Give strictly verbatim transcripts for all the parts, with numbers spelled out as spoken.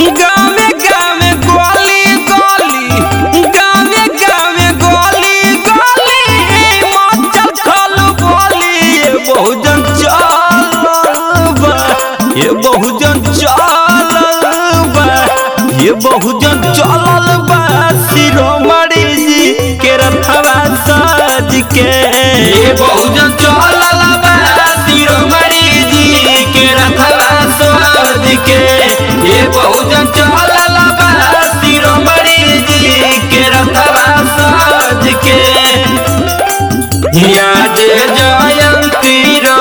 गावे गावे गोली गोली गावे गावे गोली गोली मचल खल बोली ये बहुजन चलल बा ये बहुजन चलल बा ये बहुजन चलल बा शिरोमणि जी के रथवा सज के ये बहुजन चलल बा शिरोमणि जी के रथवा सज के ये बहुजन चलल बा शिरोमणि जी के रथवा सज के आज जयंती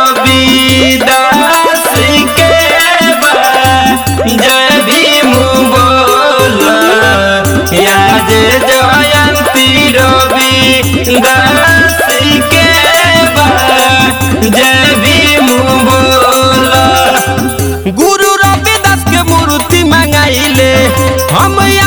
रविदास के बा जय भीम बोला आज जयंती रविदास के बा जय भीम बोला गुरु रविदास के मूर्ति मंगाइले हम